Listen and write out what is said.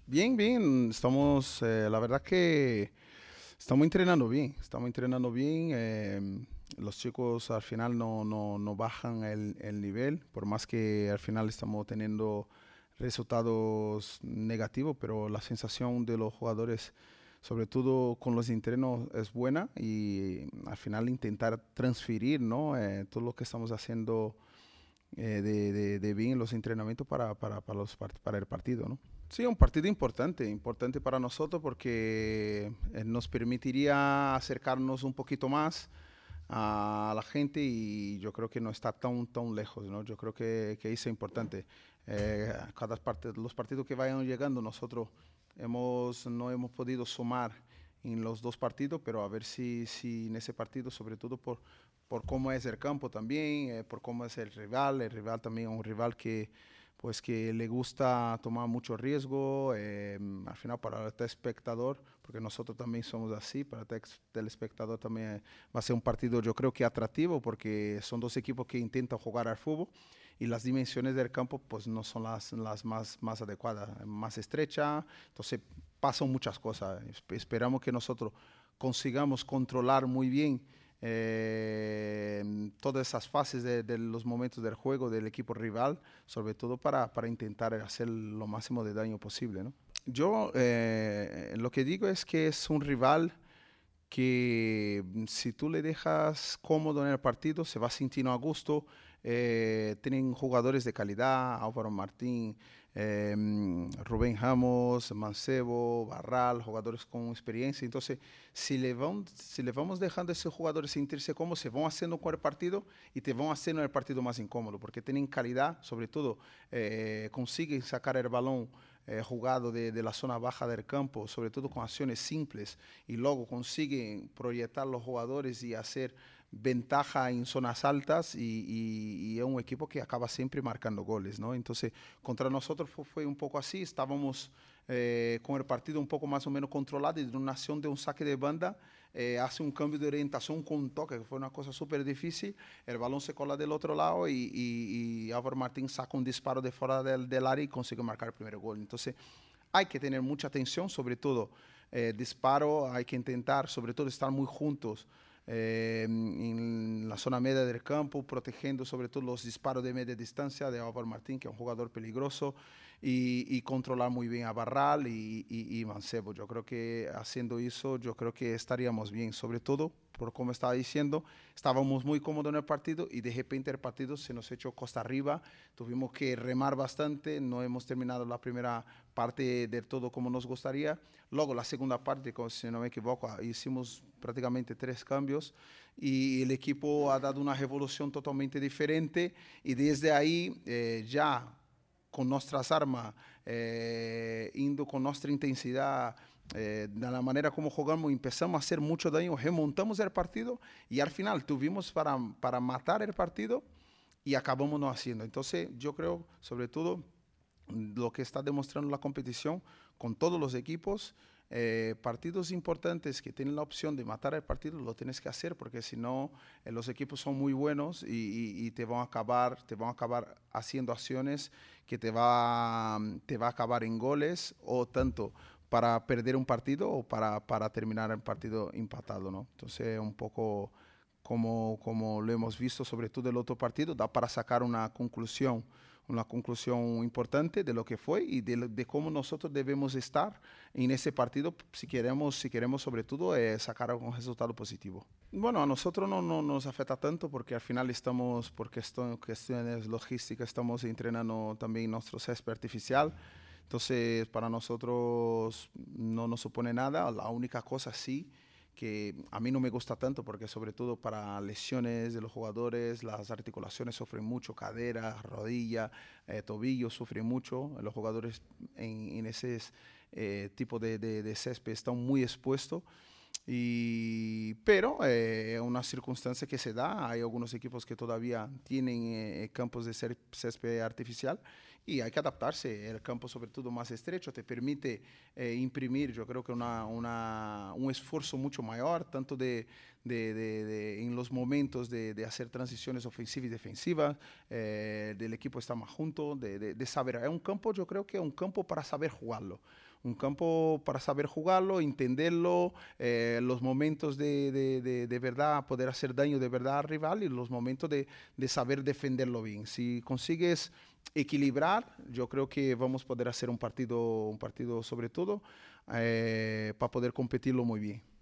Bien, bien, estamos, la verdad que estamos entrenando bien, los chicos al final no bajan el nivel, por más que al final estamos teniendo resultados negativos, pero la sensación de los jugadores, sobre todo con los entrenos, es buena y al final intentar transferir, ¿no? Todo lo que estamos haciendo de bien en los entrenamientos para el partido, ¿no? Sí, un partido importante, importante para nosotros porque nos permitiría acercarnos un poquito más a la gente y yo creo que no está tan lejos, ¿no? Yo creo que eso es importante. Los partidos que vayan llegando, nosotros no hemos podido sumar en los dos partidos, pero a ver si en ese partido, sobre todo por cómo es el campo también, por cómo es el rival también es un rival que pues que le gusta tomar mucho riesgo, al final para el telespectador, porque nosotros también somos así, para el telespectador también va a ser un partido yo creo que atractivo, porque son dos equipos que intentan jugar al fútbol y las dimensiones del campo pues no son las más adecuadas, más estrecha, entonces pasan muchas cosas. Esperamos que nosotros consigamos controlar muy bien todas esas fases de los momentos del juego del equipo rival, sobre todo para intentar hacer lo máximo de daño posible, ¿no? Yo lo que digo es que es un rival que si tú le dejas cómodo en el partido, se va sintiendo a gusto. Tienen jugadores de calidad, Álvaro Martín, Rubén Ramos, Mancebo, Barral, jugadores con experiencia. Entonces, si le vamos dejando a esos jugadores sentirse cómodos, se van haciendo con el partido y te van haciendo el partido más incómodo, porque tienen calidad, sobre todo consiguen sacar el balón jugado de la zona baja del campo, sobre todo con acciones simples, y luego consiguen proyectar los jugadores y hacer ventaja en zonas altas y es un equipo que acaba siempre marcando goles, ¿no? Entonces, contra nosotros fue un poco así, estábamos con el partido un poco más o menos controlado y de una acción de un saque de banda hace un cambio de orientación con un toque, que fue una cosa súper difícil, el balón se cola del otro lado y Álvaro Martín saca un disparo de fuera del área y consigue marcar el primer gol. Entonces, hay que tener mucha atención, sobre todo disparo, hay que intentar, sobre todo, estar muy juntos en la zona media del campo, protegiendo sobre todo los disparos de media distancia de Álvaro Martín, que es un jugador peligroso, y controlar muy bien a Barral y Mancebo. Yo creo que haciendo eso, yo creo que estaríamos bien, sobre todo, por como estaba diciendo, estábamos muy cómodos en el partido y de repente el partido se nos echó costa arriba, tuvimos que remar bastante, no hemos terminado la primera parte del todo como nos gustaría. Luego la segunda parte, si no me equivoco, hicimos prácticamente tres cambios y el equipo ha dado una revolución totalmente diferente y desde ahí ya con nuestras armas, indo con nuestra intensidad, de la manera como jugamos, empezamos a hacer mucho daño, remontamos el partido y al final tuvimos para matar el partido y acabamos no haciendo. Entonces yo creo, sobre todo, lo que está demostrando la competición con todos los equipos, partidos importantes que tienen la opción de matar el partido, lo tienes que hacer porque si no, los equipos son muy buenos y te van a acabar haciendo acciones que te va a acabar en goles o tanto para perder un partido o para terminar el partido empatado, ¿no? Entonces, un poco como lo hemos visto, sobre todo el otro partido, da para sacar una conclusión importante de lo que fue y de cómo nosotros debemos estar en ese partido si queremos sobre todo sacar un resultado positivo. Bueno, a nosotros no nos afecta tanto porque al final estamos, por cuestiones logísticas, estamos entrenando también nuestro césped artificial. Entonces, para nosotros no nos supone nada. La única cosa sí que a mí no me gusta tanto porque sobre todo para lesiones de los jugadores, las articulaciones sufren mucho, cadera, rodilla, tobillo sufren mucho. Los jugadores en ese tipo de césped están muy expuestos. Pero es una circunstancia que se da. Hay algunos equipos que todavía tienen campos de césped artificial y hay que adaptarse. El campo, sobre todo más estrecho, te permite imprimir, yo creo que un esfuerzo mucho mayor, tanto en los momentos de hacer transiciones ofensivas y defensivas, del equipo estar más junto, de saber. Es un campo, yo creo que es un campo para saber jugarlo. un campo para saber jugarlo, entenderlo, los momentos de verdad, poder hacer daño de verdad al rival y los momentos de saber defenderlo bien. Si consigues equilibrar, yo creo que vamos a poder hacer un partido sobre todo para poder competirlo muy bien.